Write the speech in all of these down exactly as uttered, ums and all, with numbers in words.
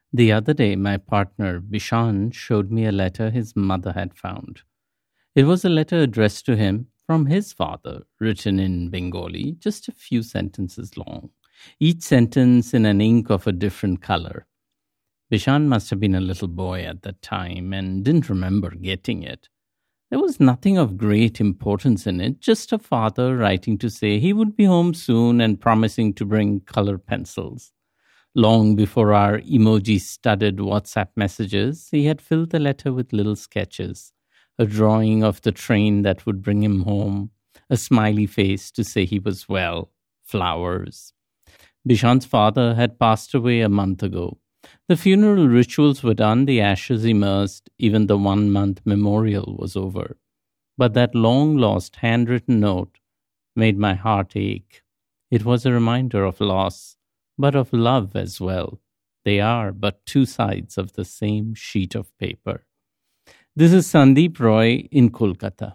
The other day, my partner Bishan showed me a letter his mother had found. It was a letter addressed to him from his father, written in Bengali, just a few sentences long, each sentence in an ink of a different color. Bishan must have been a little boy at that time and didn't remember getting it. There was nothing of great importance in it, just a father writing to say he would be home soon and promising to bring color pencils. Long before our emoji-studded WhatsApp messages, he had filled the letter with little sketches, a drawing of the train that would bring him home, a smiley face to say he was well, flowers. Bishan's father had passed away a month ago. The funeral rituals were done, the ashes immersed, even the one-month memorial was over. But that long-lost handwritten note made my heart ache. It was a reminder of loss, but of love as well. They are but two sides of the same sheet of paper. This is Sandeep Roy in Kolkata.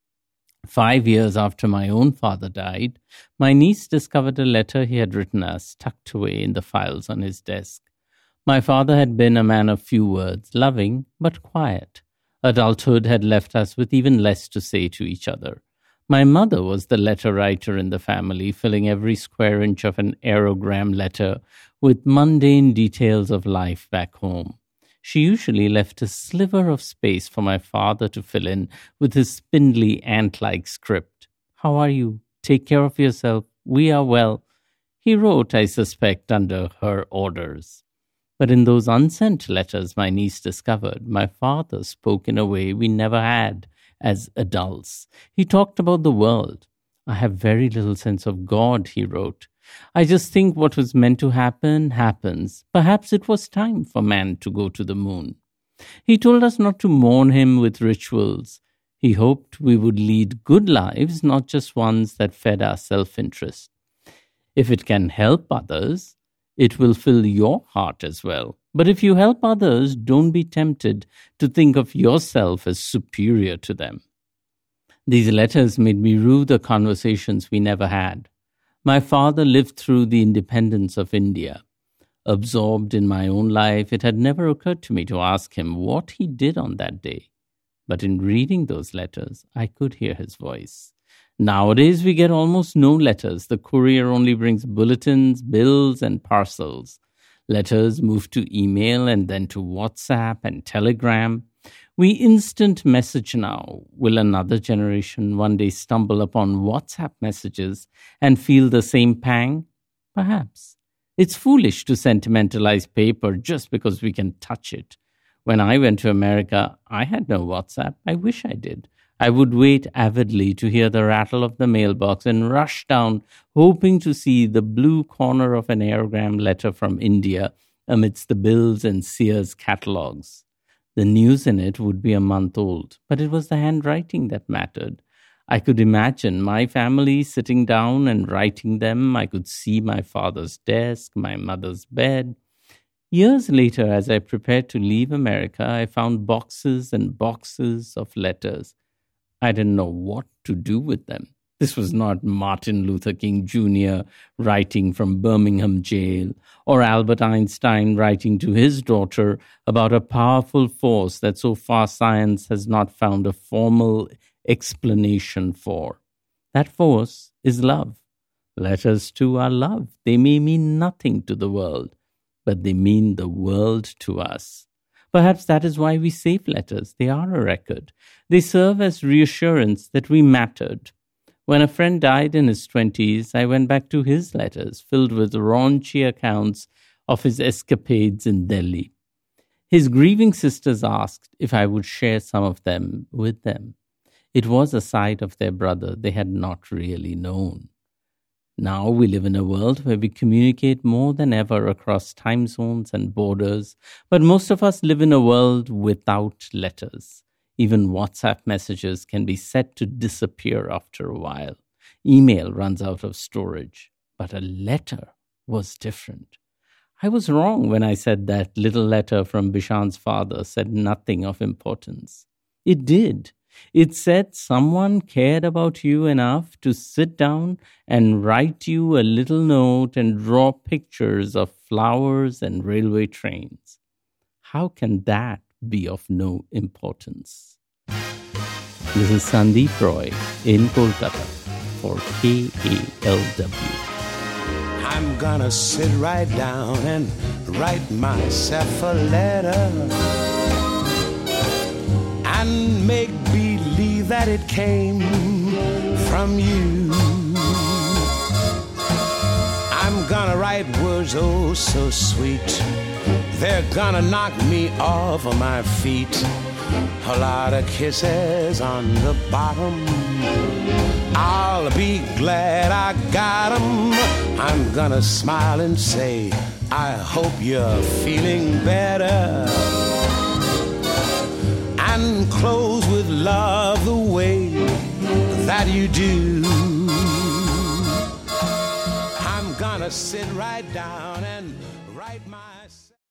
Five years after my own father died, my niece discovered a letter he had written us tucked away in the files on his desk. My father had been a man of few words, loving but quiet. Adulthood had left us with even less to say to each other. My mother was the letter writer in the family, filling every square inch of an aerogram letter with mundane details of life back home. She usually left a sliver of space for my father to fill in with his spindly ant-like script. "How are you? Take care of yourself. We are well." He wrote, I suspect, under her orders. But in those unsent letters my niece discovered, my father spoke in a way we never had as adults. He talked about the world. "I have very little sense of God," he wrote. "I just think what was meant to happen, happens. Perhaps it was time for man to go to the moon." He told us not to mourn him with rituals. He hoped we would lead good lives, not just ones that fed our self-interest. If it can help others, it will fill your heart as well. But if you help others, don't be tempted to think of yourself as superior to them. These letters made me rue the conversations we never had. My father lived through the independence of India. Absorbed in my own life, it had never occurred to me to ask him what he did on that day. But in reading those letters, I could hear his voice. Nowadays, we get almost no letters. The courier only brings bulletins, bills, and parcels. Letters move to email and then to WhatsApp and Telegram. We instant message now. Will another generation one day stumble upon WhatsApp messages and feel the same pang? Perhaps. It's foolish to sentimentalize paper just because we can touch it. When I went to America, I had no WhatsApp. I wish I did. I would wait avidly to hear the rattle of the mailbox and rush down, hoping to see the blue corner of an aerogram letter from India amidst the bills and Sears catalogs. The news in it would be a month old, but it was the handwriting that mattered. I could imagine my family sitting down and writing them. I could see my father's desk, my mother's bed. Years later, as I prepared to leave America, I found boxes and boxes of letters. I didn't know what to do with them. This was not Martin Luther King Junior writing from Birmingham jail, or Albert Einstein writing to his daughter about a powerful force that so far science has not found a formal explanation for. That force is love. Letters too are love. They may mean nothing to the world, but they mean the world to us. Perhaps that is why we save letters. They are a record. They serve as reassurance that we mattered. When a friend died in his twenties, I went back to his letters, filled with raunchy accounts of his escapades in Delhi. His grieving sisters asked if I would share some of them with them. It was a side of their brother they had not really known. Now we live in a world where we communicate more than ever across time zones and borders, but most of us live in a world without letters. Even WhatsApp messages can be set to disappear after a while. Email runs out of storage, but a letter was different. I was wrong when I said that little letter from Bishan's father said nothing of importance. It did. It said someone cared about you enough to sit down and write you a little note and draw pictures of flowers and railway trains. How can that be of no importance? This is Sandeep Roy in Kolkata for K A L W. I'm gonna sit right down and write myself a letter and make believe that it came from you. I'm gonna write words oh so sweet, they're gonna knock me off of my feet. A lot of kisses on the bottom, I'll be glad I got 'em. I'm gonna smile and say, I hope you're feeling better, and close with love the way that you do. I'm gonna sit right down and